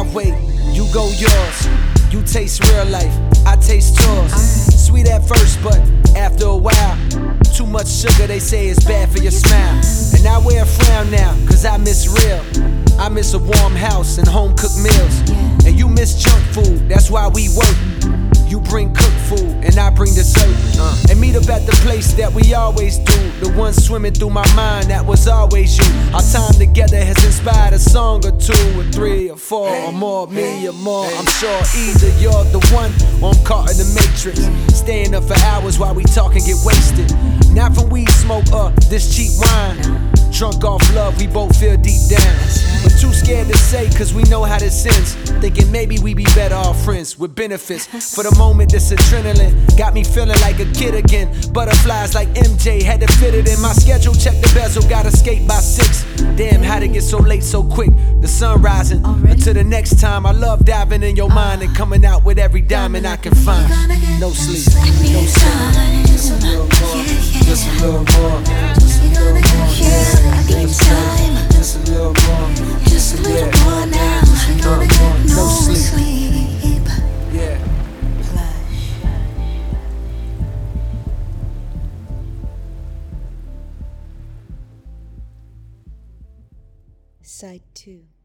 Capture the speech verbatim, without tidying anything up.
way, you go yours. You taste real life, I taste yours. Sweet at first, but after a while, too much sugar, they say it's bad for your smile. And I wear a frown now, cause I miss real. I miss a warm house and home cooked meals. And you miss junk food, that's why we work. You bring cooked food, and I bring dessert. uh. And meet up at the place that we always do. The one swimming through my mind, that was always you. Our time together has inspired a song or two, or three, or four, or more, me or more. I'm sure either you're the one, or I'm caught in the matrix. Staying up for hours while we talk and get wasted. Not from weed smoke or this cheap wine. Drunk off love, we both feel deep down. But too scared to say, cause we know how this ends. Thinking maybe we be better off friends with benefits. For the moment, this adrenaline got me feeling like a kid again. Butterflies like M J, had to fit it in my schedule. Check the bezel, gotta skate by six. Damn, how'd it get so late so quick? The sun rising. Until the next time, I love diving in your mind and coming out with every diamond I can find. No sleep, no sleep. Just a little more, just a little more, just a little more. I need time. Just a little more, Just a little yeah. more now. Just a little more, no No sleep. sleep. Yeah. Side two.